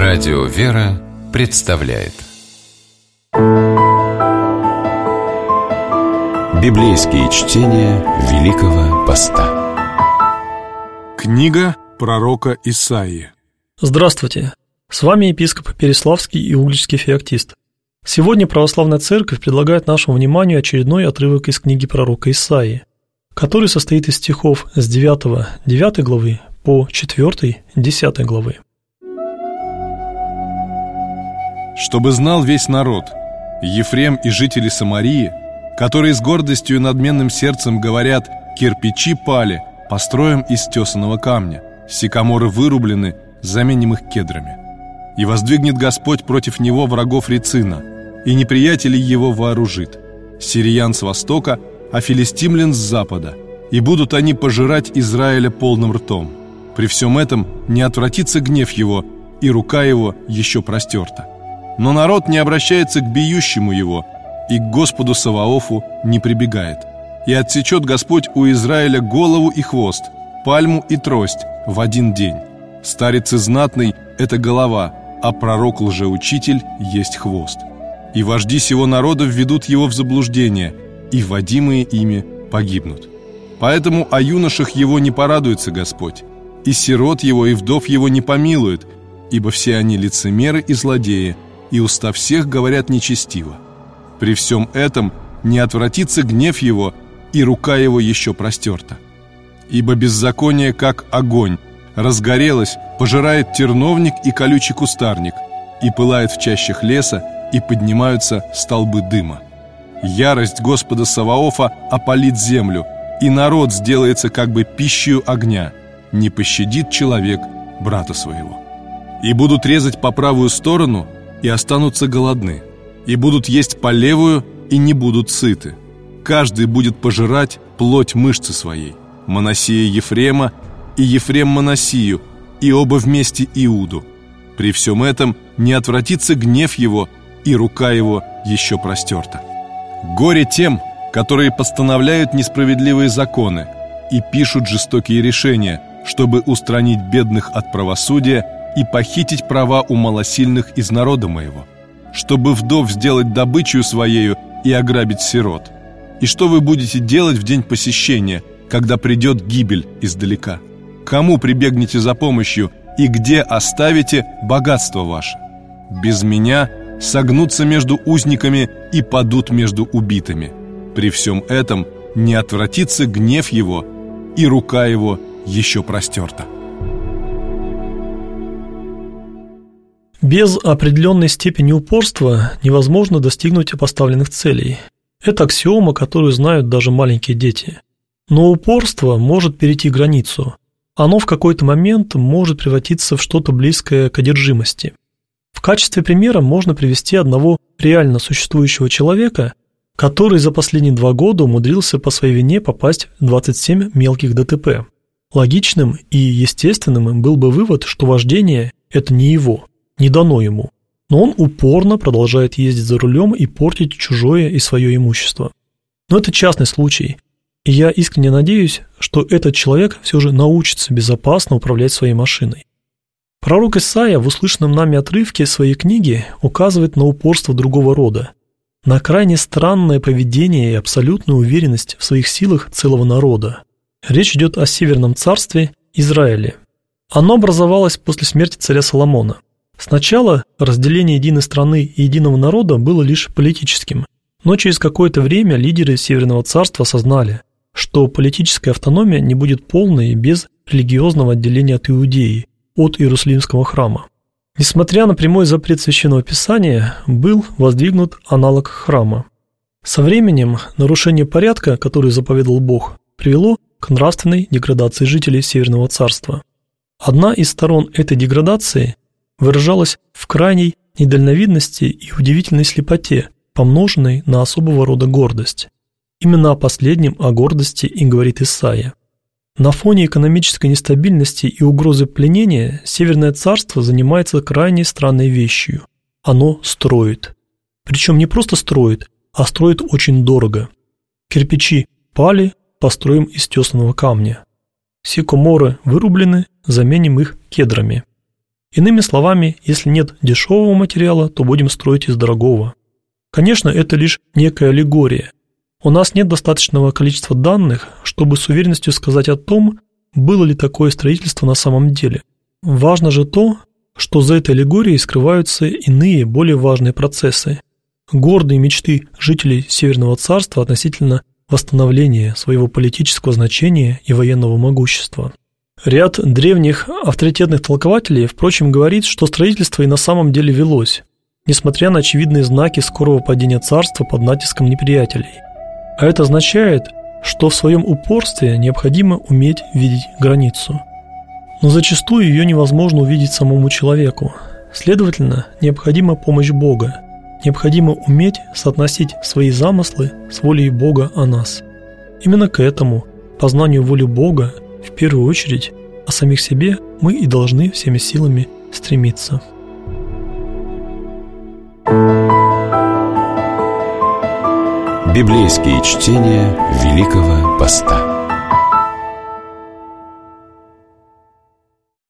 Радио «Вера» представляет библейские чтения Великого Поста. Книга пророка Исаии. Здравствуйте! С вами епископ Переславский и Угличский феоктист. Сегодня Православная Церковь предлагает нашему вниманию очередной отрывок из книги пророка Исаии, который состоит из стихов с 9 главы по 4, 10 главы. «Чтобы знал весь народ, Ефрем и жители Самарии, которые с гордостью и надменным сердцем говорят: кирпичи пали, построим из тесаного камня, сикаморы вырублены, заменим их кедрами. И воздвигнет Господь против него врагов Рецина, и неприятелей его вооружит, сириян с востока, а филистимлян с запада, и будут они пожирать Израиля полным ртом. При всем этом не отвратится гнев его, и рука его еще простерта. Но народ не обращается к бьющему его, и к Господу Саваофу не прибегает. И отсечет Господь у Израиля голову и хвост, пальму и трость в один день. Старец и знатный – это голова, а пророк лжеучитель есть хвост. И вожди сего народа введут его в заблуждение, и водимые ими погибнут. Поэтому о юношах его не порадуется Господь, и сирот его, и вдов его не помилует, ибо все они лицемеры и злодеи, и уста всех говорят нечестиво. При всем этом не отвратится гнев его, и рука его еще простерта. Ибо беззаконие, как огонь, разгорелось, пожирает терновник и колючий кустарник, и пылает в чащах леса, и поднимаются столбы дыма. Ярость Господа Саваофа опалит землю, и народ сделается как бы пищею огня, не пощадит человек брата своего. И будут резать по правую сторону, и останутся голодны, и будут есть по левую, и не будут сыты. Каждый будет пожирать плоть мышцы своей, Манассия Ефрема, и Ефрем Манассию, и оба вместе Иуду. При всем этом не отвратится гнев его, и рука его еще простерта. Горе тем, которые постановляют несправедливые законы и пишут жестокие решения, чтобы устранить бедных от правосудия и похитить права у малосильных из народа моего, чтобы вдов сделать добычу своею и ограбить сирот. И что вы будете делать в день посещения, когда придет гибель издалека? Кому прибегнете за помощью и где оставите богатство ваше? Без меня согнутся между узниками и падут между убитыми. При всем этом не отвратится гнев его, и рука его еще простерта». Без определенной степени упорства невозможно достигнуть поставленных целей. Это аксиома, которую знают даже маленькие дети. Но упорство может перейти границу. Оно в какой-то момент может превратиться в что-то близкое к одержимости. В качестве примера можно привести одного реально существующего человека, который за последние 2 года умудрился по своей вине попасть в 27 мелких ДТП. Логичным и естественным был бы вывод, что вождение – это не его, не дано ему, но он упорно продолжает ездить за рулем и портить чужое и свое имущество. Но это частный случай, и я искренне надеюсь, что этот человек все же научится безопасно управлять своей машиной. Пророк Исаия в услышанном нами отрывке своей книги указывает на упорство другого рода, на крайне странное поведение и абсолютную уверенность в своих силах целого народа. Речь идет о Северном царстве Израиле. Оно образовалось после смерти царя Соломона. Сначала разделение единой страны и единого народа было лишь политическим, но через какое-то время лидеры Северного царства осознали, что политическая автономия не будет полной без религиозного отделения от Иудеи, от Иерусалимского храма. Несмотря на прямой запрет Священного Писания, был воздвигнут аналог храма. Со временем нарушение порядка, который заповедал Бог, привело к нравственной деградации жителей Северного царства. Одна из сторон этой деградации выражалась в крайней недальновидности и удивительной слепоте, помноженной на особого рода гордость. Именно о последнем, о гордости и говорит Исаия. На фоне экономической нестабильности и угрозы пленения Северное царство занимается крайне странной вещью. Оно строит. Причем не просто строит, а строит очень дорого. Кирпичи пали, построим из тесаного камня. Сикоморы вырублены, заменим их кедрами. Иными словами, если нет дешевого материала, то будем строить из дорогого. Конечно, это лишь некая аллегория. У нас нет достаточного количества данных, чтобы с уверенностью сказать о том, было ли такое строительство на самом деле. Важно же то, что за этой аллегорией скрываются иные, более важные процессы. Гордые мечты жителей Северного Царства относительно восстановления своего политического значения и военного могущества. Ряд древних авторитетных толкователей, впрочем, говорит, что строительство и на самом деле велось, несмотря на очевидные знаки скорого падения царства под натиском неприятелей. А это означает, что в своем упорстве необходимо уметь видеть границу. Но зачастую ее невозможно увидеть самому человеку. Следовательно, необходима помощь Бога. Необходимо уметь соотносить свои замыслы с волей Бога о нас. Именно к этому, познанию воли Бога, в первую очередь, о самих себе мы и должны всеми силами стремиться. Библейские чтения Великого Поста.